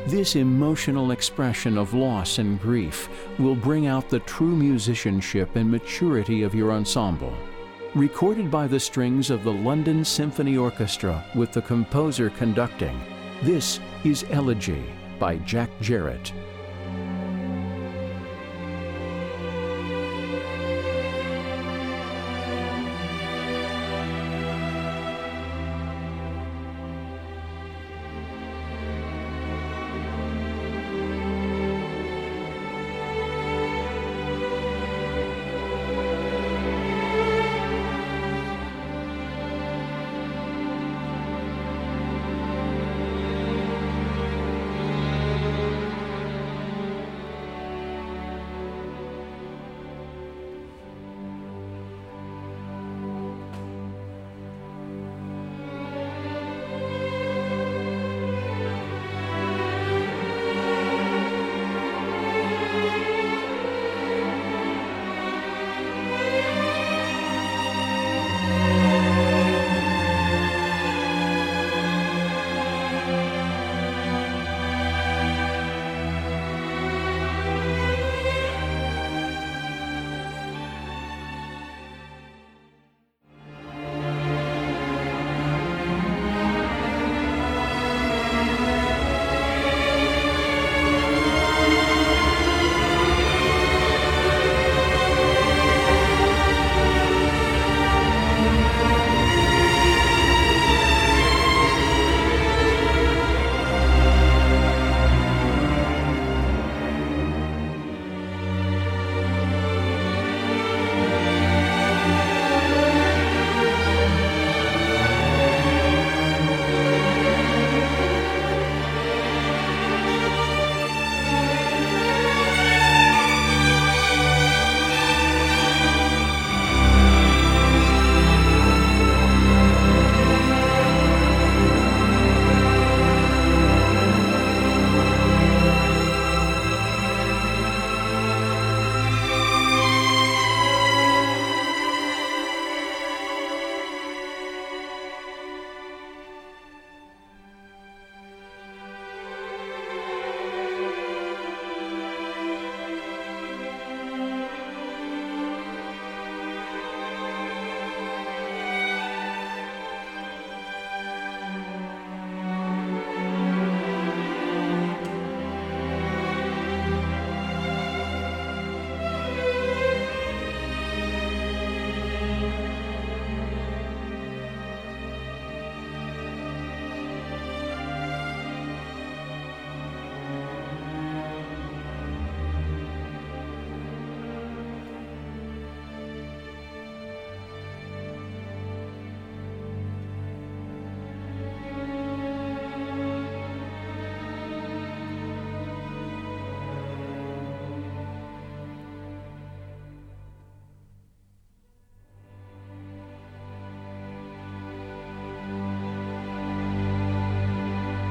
This emotional expression of loss and grief will bring out the true musicianship and maturity of your ensemble. Recorded by the strings of the London Symphony Orchestra with the composer conducting, this is Elegy by Jack Jarrett.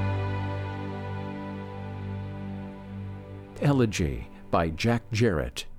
Elegy by Jack Jarrett.